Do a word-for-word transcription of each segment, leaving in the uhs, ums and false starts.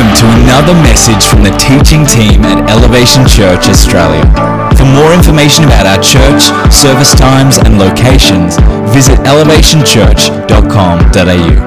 to another message from the teaching team at Elevation Church Australia. For more information about our church, service times and locations, visit elevation church dot com dot a u.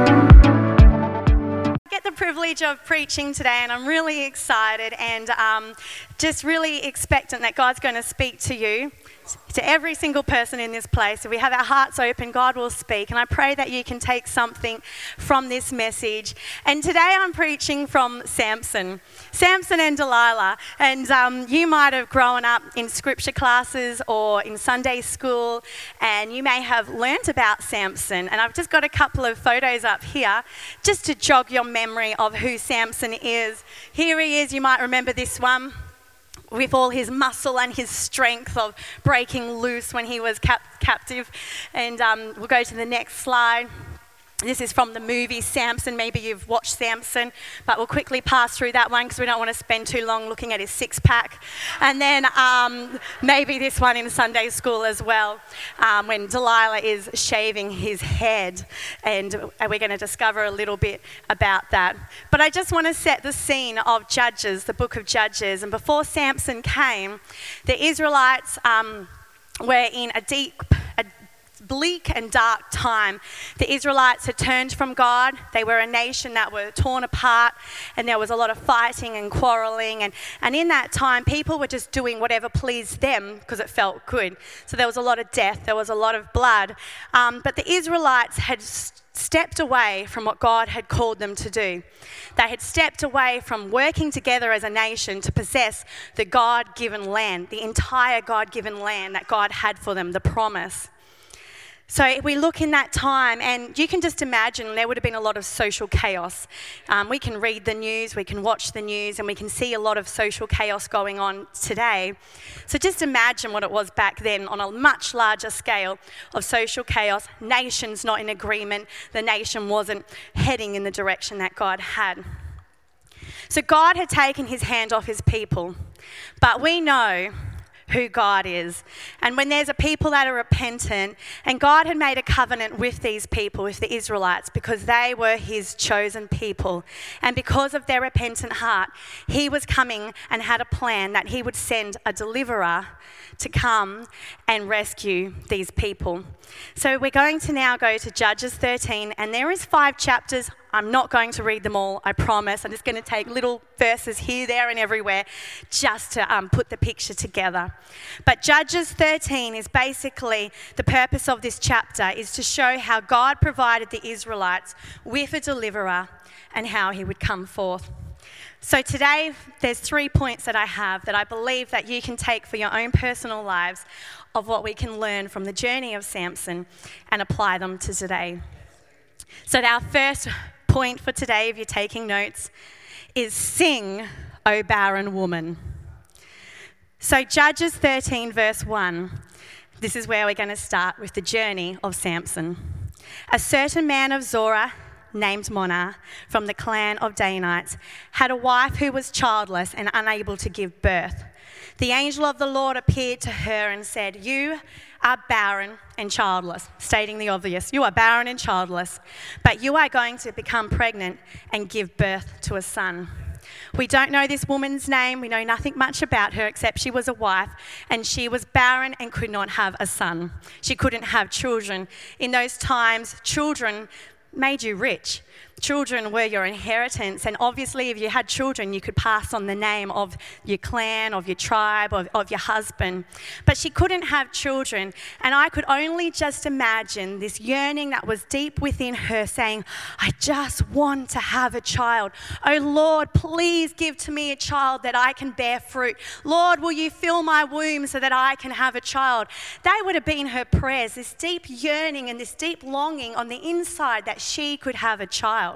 Get the privilege of preaching today, and I'm really excited and um, just really expectant that God's going to speak to you, to every single person in this place. If we have our hearts open, God will speak, and I pray that you can take something from this message. And today I'm preaching from Samson, Samson and Delilah. And um, you might have grown up in scripture classes or in Sunday school, and you may have learnt about Samson. And I've just got a couple of photos up here just to jog your memory of who Samson is. Here he is. You might remember this one, with all his muscle and his strength of breaking loose when he was cap- captive. And um, we'll go to the next slide. This is from the movie Samson. Maybe you've watched Samson, but we'll quickly pass through that one because we don't want to spend too long looking at his six-pack. And then um, maybe this one in Sunday school as well, um, when Delilah is shaving his head, and we're going to discover a little bit about that. But I just want to set the scene of Judges, the book of Judges. And before Samson came, the Israelites um, were in a deep, a bleak and dark time. The Israelites had turned from God. They were a nation that were torn apart, and there was a lot of fighting and quarreling. And, and in that time, people were just doing whatever pleased them because it felt good. So there was a lot of death. There was a lot of blood. Um, but the Israelites had st- stepped away from what God had called them to do. They had stepped away from working together as a nation to possess the God-given land, the entire God-given land that God had for them, the promise. So we look in that time, and you can just imagine there would have been a lot of social chaos. Um, we can read the news, we can watch the news, and we can see a lot of social chaos going on today. So just imagine what it was back then on a much larger scale of social chaos, nations not in agreement. The nation wasn't heading in the direction that God had. So God had taken his hand off his people, but we know who God is. And when there's a people that are repentant, and God had made a covenant with these people, with the Israelites, because they were his chosen people. And because of their repentant heart, he was coming and had a plan that he would send a deliverer to come and rescue these people. So we're going to now go to Judges thirteen, and there is five chapters. I'm not going to read them all, I promise. I'm just going to take little verses here, there, and everywhere just to um, put the picture together. But Judges thirteen is basically, the purpose of this chapter is to show how God provided the Israelites with a deliverer and how he would come forth. So today, there's three points that I have that I believe that you can take for your own personal lives of what we can learn from the journey of Samson and apply them to today. So our first point for today, if you're taking notes, is sing, O barren woman. So Judges thirteen verse one, this is where we're going to start with the journey of Samson. A certain man of Zorah, named Monah, from the clan of Danites, had a wife who was childless and unable to give birth. The angel of the Lord appeared to her and said, "You are barren and childless," stating the obvious. You are barren and childless, but you are going to become pregnant and give birth to a son. We don't know this woman's name. We know nothing much about her except she was a wife, and she was barren and could not have a son. She couldn't have children. In those times, children made you rich. Children were your inheritance, and obviously if you had children, you could pass on the name of your clan, of your tribe, of, of your husband. But she couldn't have children, and I could only just imagine this yearning that was deep within her saying, "I just want to have a child. Oh Lord, please give to me a child that I can bear fruit. Lord, will you fill my womb so that I can have a child?" They would have been her prayers, this deep yearning and this deep longing on the inside that she could have a child.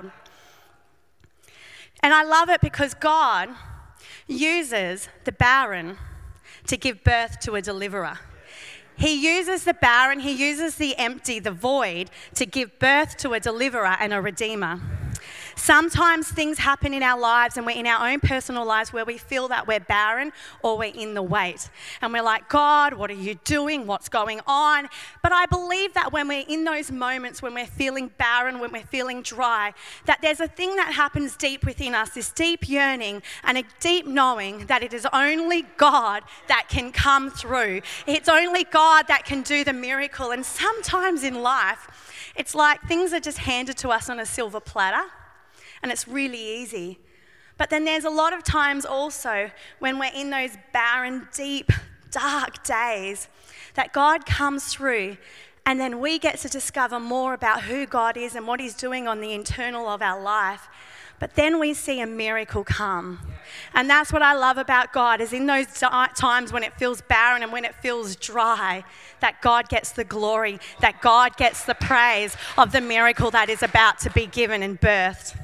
And I love it because God uses the barren to give birth to a deliverer. He uses the barren, he uses the empty, the void, to give birth to a deliverer and a redeemer. Sometimes things happen in our lives and we're in our own personal lives where we feel that we're barren or we're in the wait. And we're like, God, what are you doing? What's going on? But I believe that when we're in those moments, when we're feeling barren, when we're feeling dry, that there's a thing that happens deep within us, this deep yearning and a deep knowing that it is only God that can come through. It's only God that can do the miracle. And sometimes in life, it's like things are just handed to us on a silver platter and it's really easy. But then there's a lot of times also when we're in those barren, deep, dark days that God comes through and then we get to discover more about who God is and what he's doing on the internal of our life. But then we see a miracle come. And that's what I love about God, is in those times when it feels barren and when it feels dry, that God gets the glory, that God gets the praise of the miracle that is about to be given and birthed.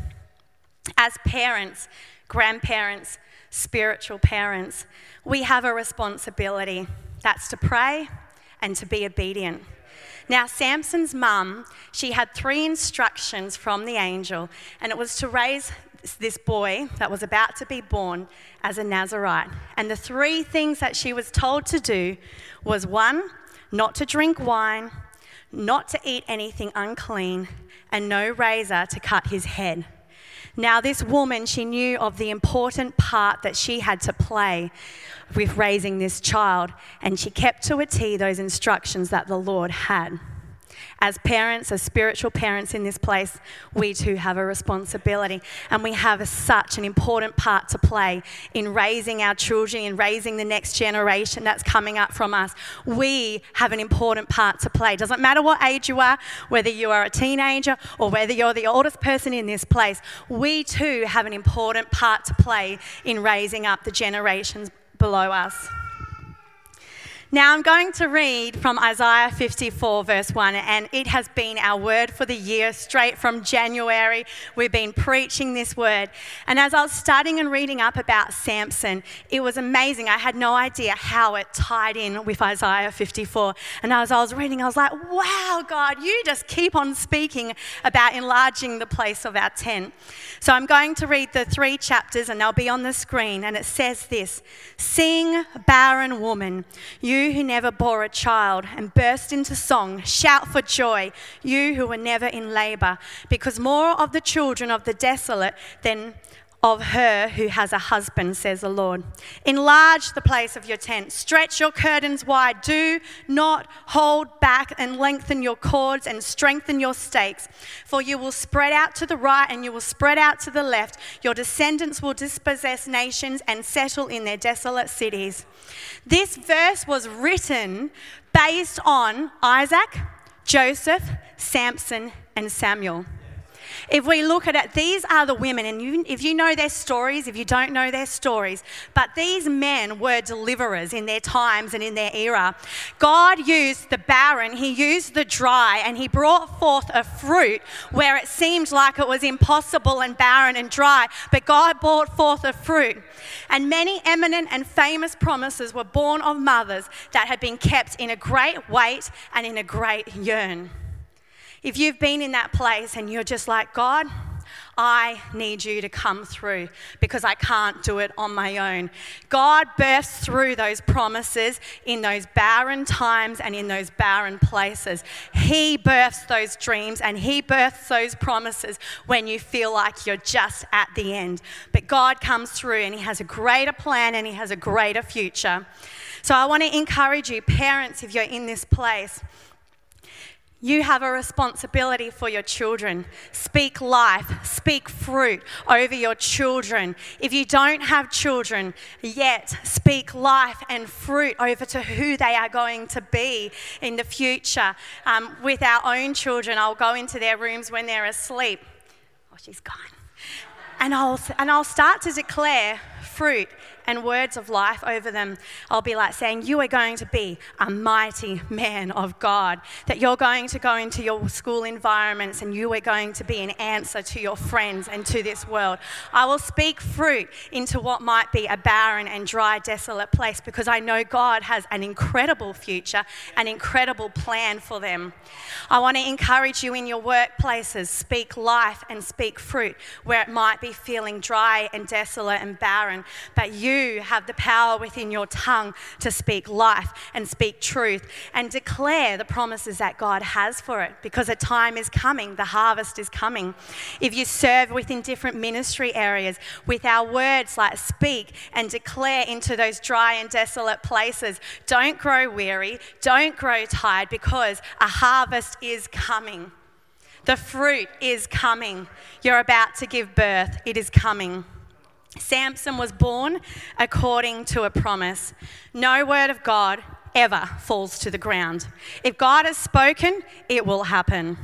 As parents, grandparents, spiritual parents, we have a responsibility. That's to pray and to be obedient. Now, Samson's mum, she had three instructions from the angel, and it was to raise this boy that was about to be born as a Nazarite. And the three things that she was told to do was, one, not to drink wine, not to eat anything unclean, and no razor to cut his head. Now, this woman, she knew of the important part that she had to play with raising this child, and she kept to a T those instructions that the Lord had. As parents, as spiritual parents in this place, we too have a responsibility, and we have a, such an important part to play in raising our children, in raising the next generation that's coming up from us. We have an important part to play. Doesn't matter what age you are, whether you are a teenager or whether you're the oldest person in this place, we too have an important part to play in raising up the generations below us. Now I'm going to read from Isaiah fifty-four verse one, and it has been our word for the year, straight from January. We've been preaching this word. And as I was studying and reading up about Samson, it was amazing. I had no idea how it tied in with Isaiah fifty-four. And as I was reading, I was like, wow, God, you just keep on speaking about enlarging the place of our tent. So I'm going to read the three chapters, and they'll be on the screen. And it says this: Sing, barren woman, you who never bore a child, and burst into song. Shout for joy, you who were never in labor, because more of the children of the desolate than of her who has a husband, says the Lord. Enlarge the place of your tent. Stretch your curtains wide. Do not hold back, and lengthen your cords and strengthen your stakes. For you will spread out to the right and you will spread out to the left. Your descendants will dispossess nations and settle in their desolate cities. This verse was written based on Isaac, Joseph, Samson, and Samuel. If we look at it, these are the women, and you, if you know their stories, if you don't know their stories, but these men were deliverers in their times and in their era. God used the barren, he used the dry, and he brought forth a fruit where it seemed like it was impossible and barren and dry, but God brought forth a fruit. And many eminent and famous promises were born of mothers that had been kept in a great wait and in a great yearn. If you've been in that place and you're just like, God, I need you to come through because I can't do it on my own. God bursts through those promises in those barren times and in those barren places. He births those dreams and he births those promises when you feel like you're just at the end. But God comes through and he has a greater plan and he has a greater future. So I want to encourage you, parents, if you're in this place, you have a responsibility for your children. Speak life, speak fruit over your children. If you don't have children yet, speak life and fruit over to who they are going to be in the future. Um, with our own children, I'll go into their rooms when they're asleep. Oh, she's gone. And I'll, and I'll start to declare fruit and words of life over them. I'll be like saying, you are going to be a mighty man of God, that you're going to go into your school environments and you are going to be an answer to your friends and to this world. I will speak fruit into what might be a barren and dry, desolate place, because I know God has an incredible future, an incredible plan for them. I want to encourage you in your workplaces, speak life and speak fruit where it might be feeling dry and desolate and barren, but you You have the power within your tongue to speak life and speak truth and declare the promises that God has for it, because a time is coming, the harvest is coming. If you serve within different ministry areas, with our words like speak and declare into those dry and desolate places, don't grow weary, don't grow tired, because a harvest is coming. The fruit is coming. You're about to give birth. It is coming. Samson was born according to a promise. No word of God ever falls to the ground. If God has spoken, it will happen.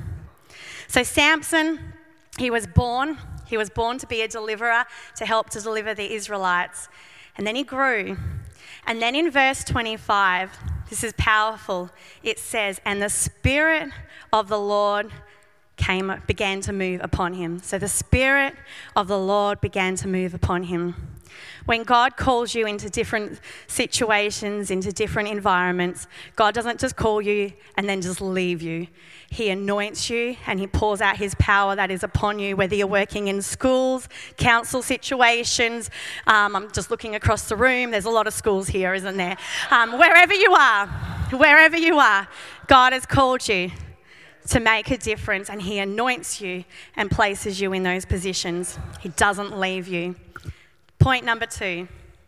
So Samson, he was born. He was born to be a deliverer, to help to deliver the Israelites. And then he grew. And then in verse twenty-five, this is powerful. It says, and the Spirit of the Lord came, began to move upon him. So the Spirit of the Lord began to move upon him. When God calls you into different situations, into different environments, God doesn't just call you and then just leave you. He anoints you and he pours out his power that is upon you, whether you're working in schools, council situations. Um, I'm just looking across the room. There's a lot of schools here, isn't there? Um, wherever you are, wherever you are, God has called you to make a difference, and he anoints you and places you in those positions. He doesn't leave you. Point number two,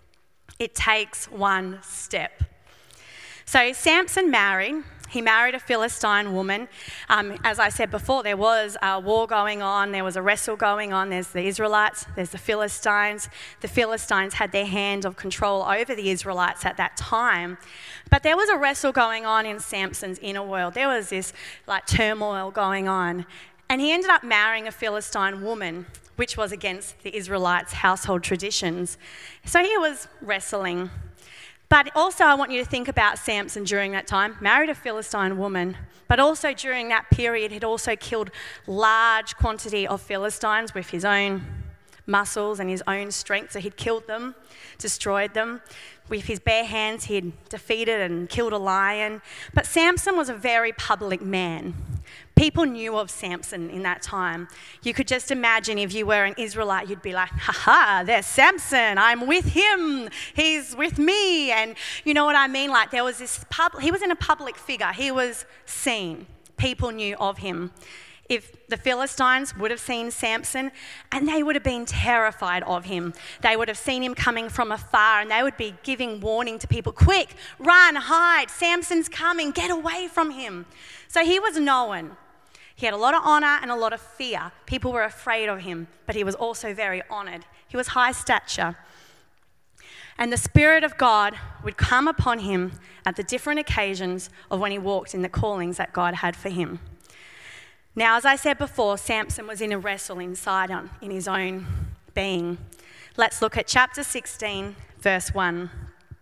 it takes one step. So Samson married. He married a Philistine woman. Um, as I said before, there was a war going on. There was a wrestle going on. There's the Israelites. There's the Philistines. The Philistines had their hand of control over the Israelites at that time. But there was a wrestle going on in Samson's inner world. There was this like turmoil going on. And he ended up marrying a Philistine woman, which was against the Israelites' household traditions. So he was wrestling. But also I want you to think about Samson during that time. Married a Philistine woman, but also during that period he'd also killed large quantity of Philistines with his own muscles and his own strength. So he'd killed them, destroyed them. With his bare hands he'd defeated and killed a lion. But Samson was a very public man. People knew of Samson in that time. You could just imagine if you were an Israelite, you'd be like, ha ha, there's Samson, I'm with him, he's with me. And you know what I mean? Like there was this, pub- he was in a public figure, he was seen. People knew of him. If the Philistines would have seen Samson, and they would have been terrified of him. They would have seen him coming from afar, and they would be giving warning to people, quick, run, hide, Samson's coming, get away from him. So he was known. He had a lot of honour and a lot of fear. People were afraid of him, but he was also very honoured. He was high stature. And the Spirit of God would come upon him at the different occasions of when he walked in the callings that God had for him. Now, as I said before, Samson was in a wrestle inside on, in his own being. Let's look at chapter sixteen, verse one.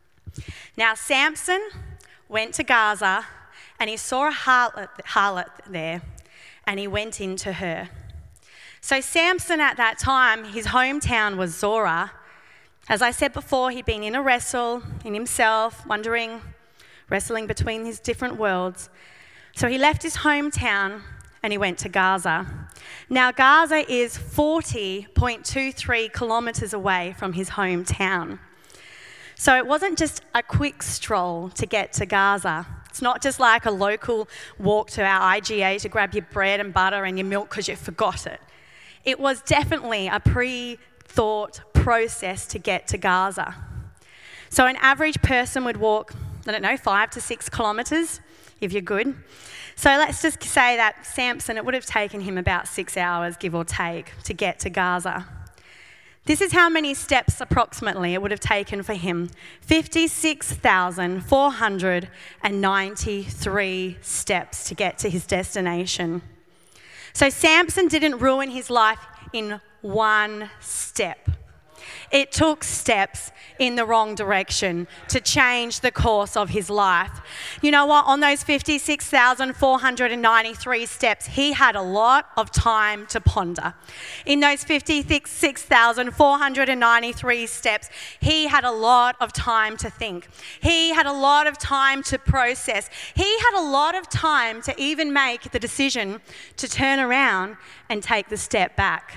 Now, Samson went to Gaza, and he saw a harlot, harlot there, and he went into her. So Samson at that time, his hometown was Zorah. As I said before, he'd been in a wrestle in himself, wondering, wrestling between his different worlds. So he left his hometown and he went to Gaza. Now, Gaza is forty point two three kilometres away from his hometown. So it wasn't just a quick stroll to get to Gaza. It's not just like a local walk to our I G A to grab your bread and butter and your milk because you forgot it. It was definitely a pre-thought process to get to Gaza. So an average person would walk, I don't know, five to six kilometres if you're good. So let's just say that Samson, it would have taken him about six hours, give or take, to get to Gaza. This is how many steps approximately it would have taken for him. fifty-six thousand four hundred ninety-three steps to get to his destination. So Samson didn't ruin his life in one step. It took steps in the wrong direction to change the course of his life. You know what? On those fifty-six thousand four hundred ninety-three steps, he had a lot of time to ponder. In those fifty-six thousand four hundred ninety-three steps, he had a lot of time to think. He had a lot of time to process. He had a lot of time to even make the decision to turn around and take the step back.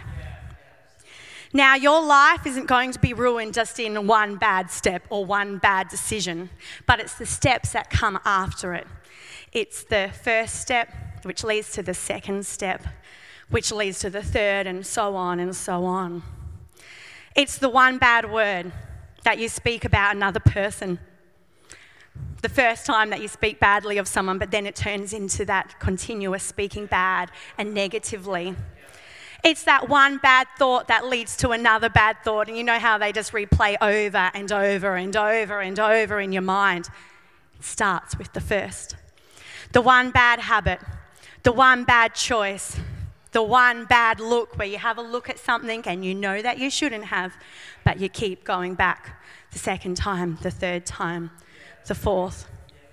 Now, your life isn't going to be ruined just in one bad step or one bad decision, but it's the steps that come after it. It's the first step, which leads to the second step, which leads to the third, and so on and so on. It's the one bad word that you speak about another person. The first time that you speak badly of someone, but then it turns into that continuous speaking bad and negatively. It's that one bad thought that leads to another bad thought, and you know how they just replay over and over and over and over in your mind. It starts with the first. The one bad habit, the one bad choice, the one bad look where you have a look at something and you know that you shouldn't have, but you keep going back the second time, the third time, the fourth.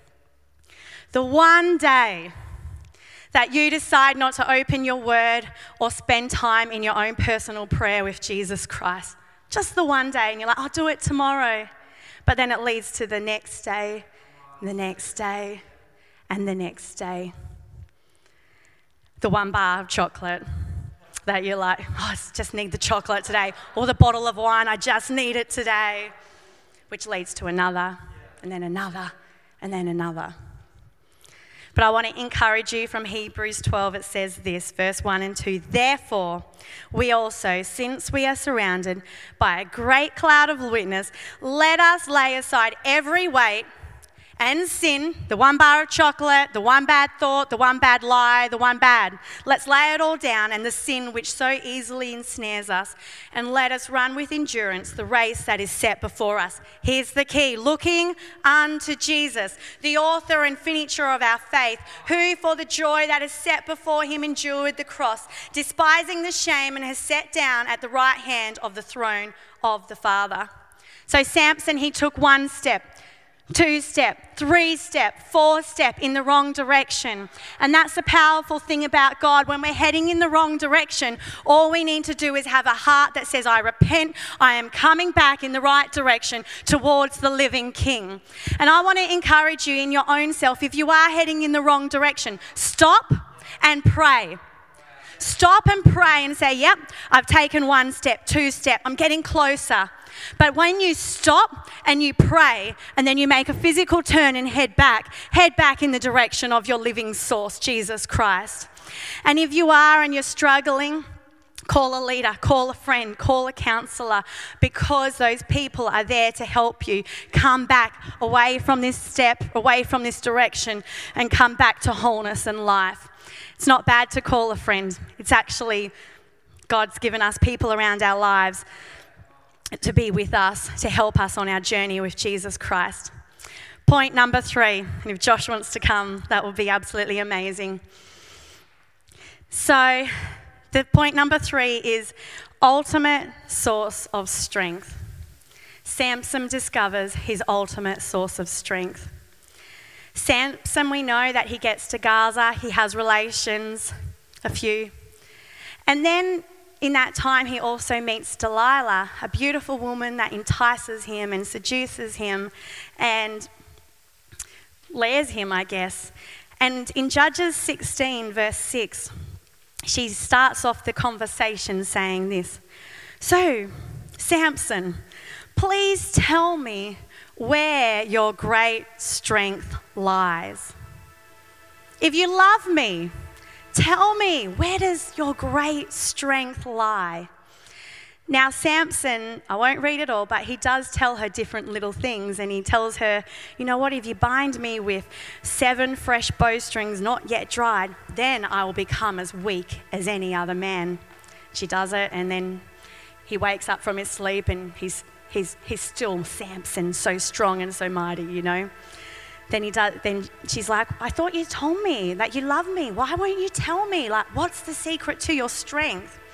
The one day that you decide not to open your word or spend time in your own personal prayer with Jesus Christ. Just the one day, and you're like, I'll do it tomorrow. But then it leads to the next day, the next day, and the next day. The one bar of chocolate that you're like, oh, I just need the chocolate today. Or the bottle of wine, I just need it today. Which leads to another, and then another, and then another. But I want to encourage you from Hebrews twelve. It says this, verse one and two. Therefore, we also, since we are surrounded by a great cloud of witness, let us lay aside every weight and sin, the one bar of chocolate, the one bad thought, the one bad lie, the one bad. Let's lay it all down, and the sin which so easily ensnares us, and let us run with endurance the race that is set before us. Here's the key: looking unto Jesus, the author and finisher of our faith, who for the joy that is set before him endured the cross, despising the shame, and has sat down at the right hand of the throne of the Father. So Samson, he took one step, two step, three step, four step in the wrong direction. And that's the powerful thing about God. When we're heading in the wrong direction, all we need to do is have a heart that says, I repent, I am coming back in the right direction towards the living King. And I want to encourage you in your own self, if you are heading in the wrong direction, stop and pray. Stop and pray and say, yep, I've taken one step, two step, I'm getting closer. But when you stop and you pray and then you make a physical turn and head back, head back in the direction of your living source, Jesus Christ. And if you are and you're struggling, call a leader, call a friend, call a counsellor, because those people are there to help you come back away from this step, away from this direction, and come back to wholeness and life. It's not bad to call a friend. It's actually, God's given us people around our lives to be with us, to help us on our journey with Jesus Christ. Point number three, and if Josh wants to come, that would be absolutely amazing. So, the point number three is ultimate source of strength. Samson discovers his ultimate source of strength. Samson, we know that he gets to Gaza, he has relations, a few. And then in that time, he also meets Delilah, a beautiful woman that entices him and seduces him and lares him, I guess. And in Judges sixteen, verse six, she starts off the conversation saying this. So, Samson, please tell me where your great strength lies. If you love me, tell me, where does your great strength lie? Now, Samson, I won't read it all, but he does tell her different little things, and he tells her, you know what, if you bind me with seven fresh bowstrings not yet dried, then I will become as weak as any other man. She does it, and then he wakes up from his sleep, and he's he's he's still Samson, so strong and so mighty, you know. Then he does. Then she's like, I thought you told me that you love me. Why won't you tell me? Like, what's the secret to your strength?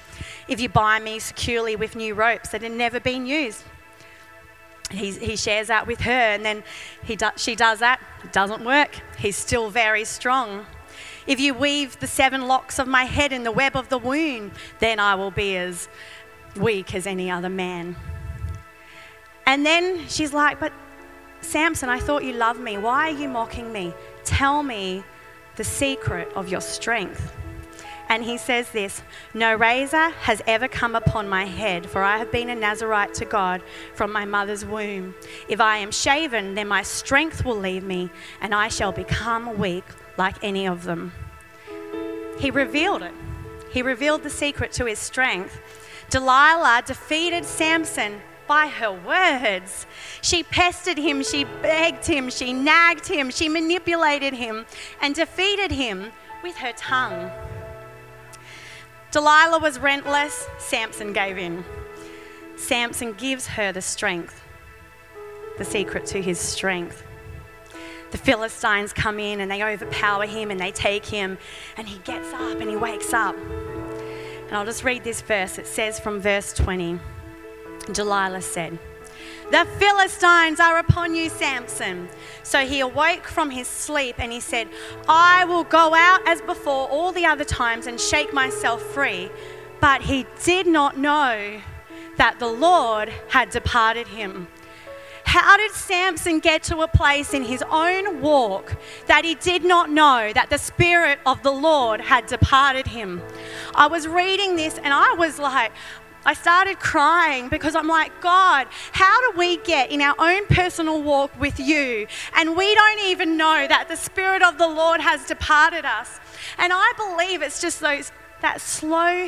if you bind me securely with new ropes that had never been used. He, he shares that with her, and then he do, she does that. It doesn't work. He's still very strong. If you weave the seven locks of my head in the web of the womb, then I will be as weak as any other man. And then she's like, but Samson, I thought you loved me. Why are you mocking me? Tell me the secret of your strength. And he says this, no razor has ever come upon my head, for I have been a Nazarite to God from my mother's womb. If I am shaven, then my strength will leave me, and I shall become weak like any of them. He revealed it. He revealed the secret to his strength. Delilah defeated Samson by her words. She pestered him, she begged him, she nagged him, she manipulated him, and defeated him with her tongue. Delilah was relentless, Samson gave in. Samson gives her the strength, the secret to his strength. The Philistines come in and they overpower him and they take him, and he gets up and he wakes up. And I'll just read this verse. It says from verse twenty, Delilah said, the Philistines are upon you, Samson. So he awoke from his sleep and he said, I will go out as before all the other times and shake myself free. But he did not know that the Lord had departed him. How did Samson get to a place in his own walk that he did not know that the Spirit of the Lord had departed him? I was reading this and I was like, I started crying because I'm like, God, how do we get in our own personal walk with you and we don't even know that the Spirit of the Lord has departed us? And I believe it's just those that slow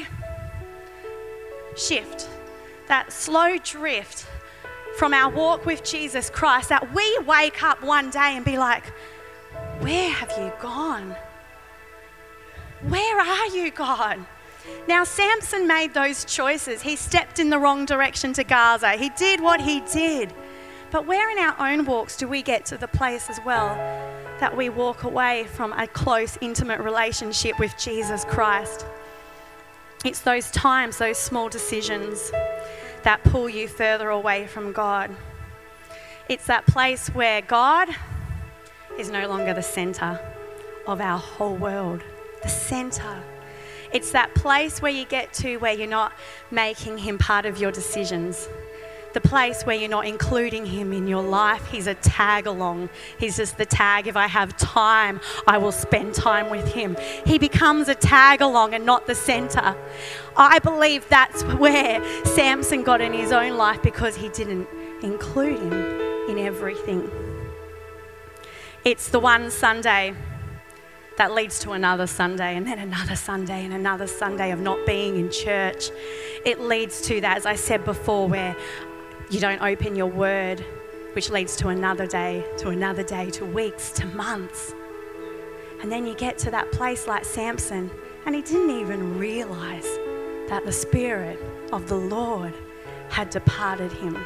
shift, that slow drift from our walk with Jesus Christ, that we wake up one day and be like, where have you gone? Where are you, God? Now, Samson made those choices. He stepped in the wrong direction to Gaza. He did what he did. But where in our own walks do we get to the place as well that we walk away from a close, intimate relationship with Jesus Christ? It's those times, those small decisions that pull you further away from God. It's that place where God is no longer the centre of our whole world. The centre. It's that place where you get to where you're not making him part of your decisions. The place where you're not including him in your life. He's a tag along. He's just the tag. If I have time, I will spend time with him. He becomes a tag along and not the centre. I believe that's where Samson got in his own life because he didn't include him in everything. It's the one Sunday that leads to another Sunday and then another Sunday and another Sunday of not being in church. It leads to that, as I said before, where you don't open your word, which leads to another day, to another day, to weeks, to months. And then you get to that place like Samson, and he didn't even realise that the Spirit of the Lord had departed him.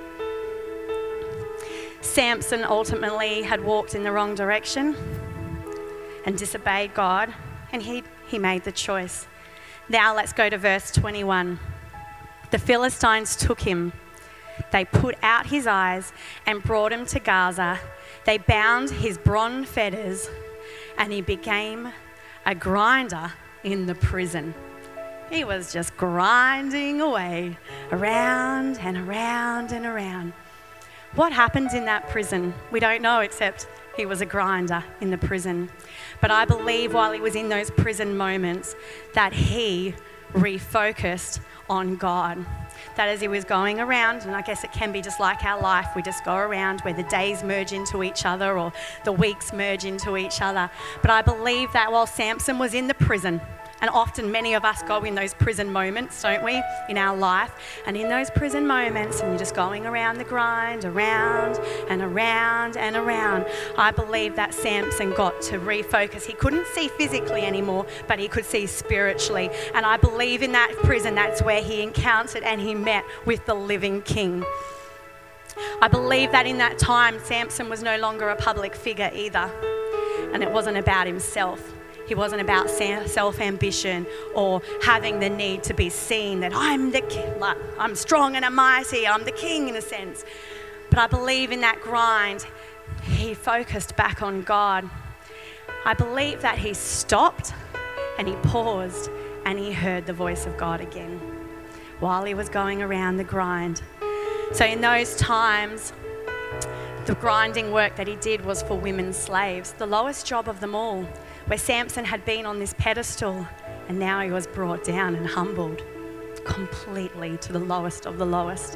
Samson ultimately had walked in the wrong direction and disobeyed God, and he, he made the choice. Now let's go to verse twenty-one. The Philistines took him. They put out his eyes and brought him to Gaza. They bound his bronze fetters, and he became a grinder in the prison. He was just grinding away, around and around and around. What happened in that prison? We don't know, except he was a grinder in the prison. But I believe while he was in those prison moments that he refocused on God. That as he was going around, and I guess it can be just like our life, we just go around where the days merge into each other or the weeks merge into each other. But I believe that while Samson was in the prison, and often many of us go in those prison moments, don't we, in our life? And in those prison moments, and you're just going around the grind, around and around and around, I believe that Samson got to refocus. He couldn't see physically anymore, but he could see spiritually. And I believe in that prison, that's where he encountered and he met with the living King. I believe that in that time, Samson was no longer a public figure either. And it wasn't about himself. He wasn't about self-ambition or having the need to be seen that I'm the king, like, I'm strong and I'm mighty, I'm the king in a sense. But I believe in that grind, he focused back on God. I believe that he stopped and he paused and he heard the voice of God again while he was going around the grind. So in those times, the grinding work that he did was for women slaves, the lowest job of them all, where Samson had been on this pedestal and now he was brought down and humbled completely to the lowest of the lowest.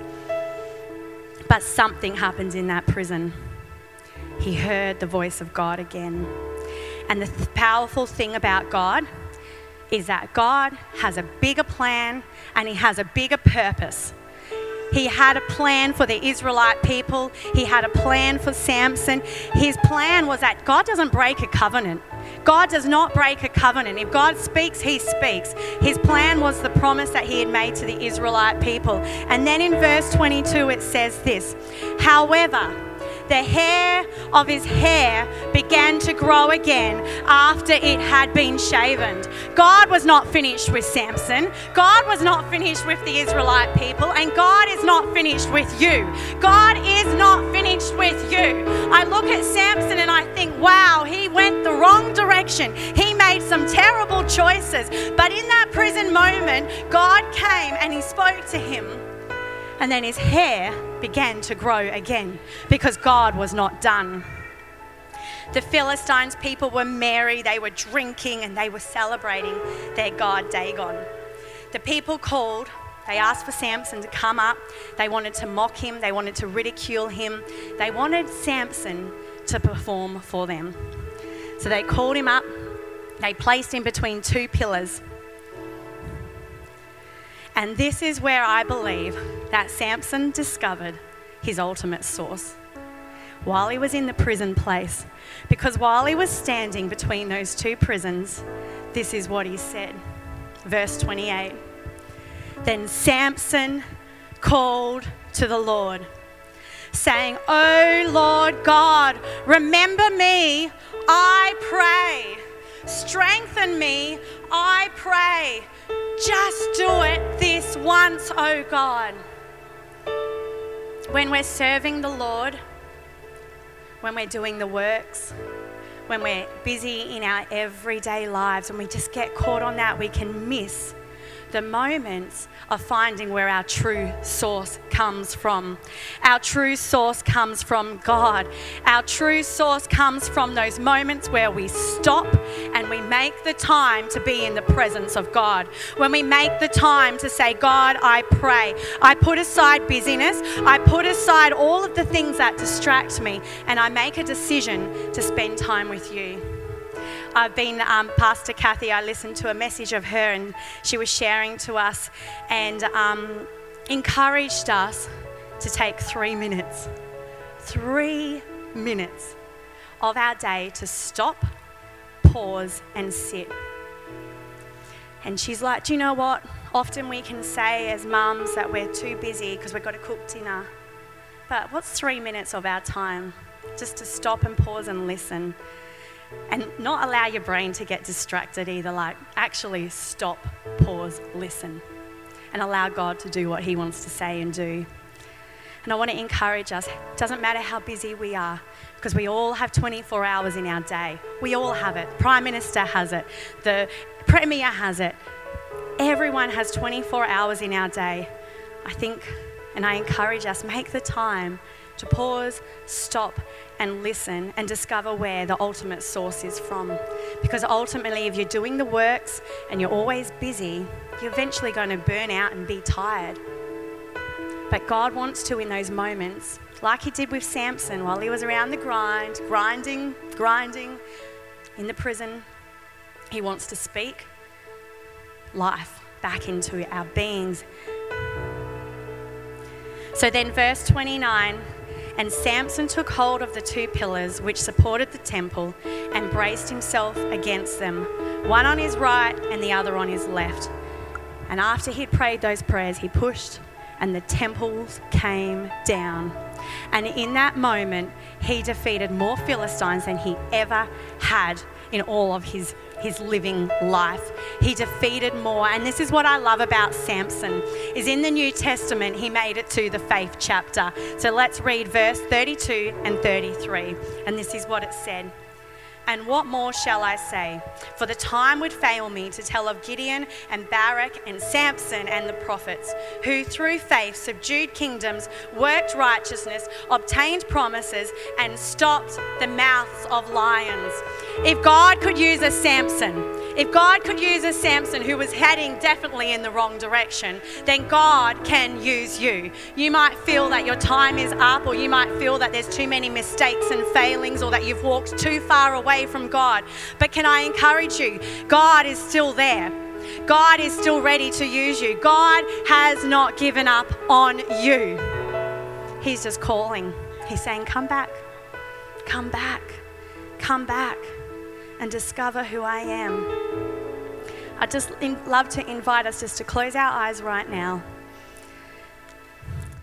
But something happened in that prison. He heard the voice of God again. And the th- powerful thing about God is that God has a bigger plan and he has a bigger purpose. He had a plan for the Israelite people. He had a plan for Samson. His plan was that God doesn't break a covenant. God does not break a covenant. If God speaks, he speaks. His plan was the promise that he had made to the Israelite people. And then in verse twenty-two, it says this, however, the hair of his hair began to grow again after it had been shaven. God was not finished with Samson. God was not finished with the Israelite people. And God is not finished with you. God is not finished with you. I look at Samson and I think, wow, he went the wrong direction. He made some terrible choices. But in that prison moment, God came and he spoke to him. And then his hair began to grow again because God was not done. The Philistines people were merry, they were drinking and they were celebrating their god Dagon. The people called, they asked for Samson to come up. They wanted to mock him, they wanted to ridicule him. They wanted Samson to perform for them. So they called him up, they placed him between two pillars. And this is where I believe that Samson discovered his ultimate source while he was in the prison place. Because while he was standing between those two prisons, this is what he said. Verse twenty-eight. Then Samson called to the Lord, saying, "O Lord God, remember me, I pray. Strengthen me, I pray. Just do it this once, oh God." When we're serving the Lord, when we're doing the works, when we're busy in our everyday lives, and we just get caught on that, we can miss the moments of finding where our true source comes from. Our true source comes from God. Our true source comes from those moments where we stop and we make the time to be in the presence of God. When we make the time to say, God, I pray. I put aside busyness. I put aside all of the things that distract me, and I make a decision to spend time with you. I've been, um, Pastor Kathy, I listened to a message of her and she was sharing to us and um, encouraged us to take three minutes, three minutes of our day to stop, pause and sit. And she's like, do you know what? Often we can say as mums that we're too busy because we've got to cook dinner. But what's three minutes of our time just to stop and pause and listen? And not allow your brain to get distracted either, like actually stop, pause, listen, and allow God to do what he wants to say and do. And I want to encourage us, it doesn't matter how busy we are, because we all have twenty-four hours in our day. We all have it. Prime Minister has it. The Premier has it. Everyone has twenty-four hours in our day. I think, and I encourage us, make the time to pause, stop and listen and discover where the ultimate source is from. Because ultimately, if you're doing the works and you're always busy, you're eventually going to burn out and be tired. But God wants to, in those moments, like he did with Samson while he was around the grind, grinding, grinding in the prison, he wants to speak life back into our beings. So then verse twenty-nine, and Samson took hold of the two pillars which supported the temple and braced himself against them, one on his right and the other on his left. And after he'd prayed those prayers, he pushed and the temples came down. And in that moment, he defeated more Philistines than he ever had in all of his his living life. He defeated more. And this is what I love about Samson, is in the New Testament, he made it to the faith chapter. So let's read verse thirty-two and thirty-three. And this is what it said. And what more shall I say? For the time would fail me to tell of Gideon and Barak and Samson and the prophets, who through faith subdued kingdoms, worked righteousness, obtained promises, and stopped the mouths of lions. If God could use a Samson, if God could use a Samson who was heading definitely in the wrong direction, then God can use you. You might feel that your time is up, or you might feel that there's too many mistakes and failings, or that you've walked too far away from God. But can I encourage you? God is still there. God is still ready to use you. God has not given up on you. He's just calling. He's saying, come back, come back, come back and discover who I am. I'd just love to invite us just to close our eyes right now.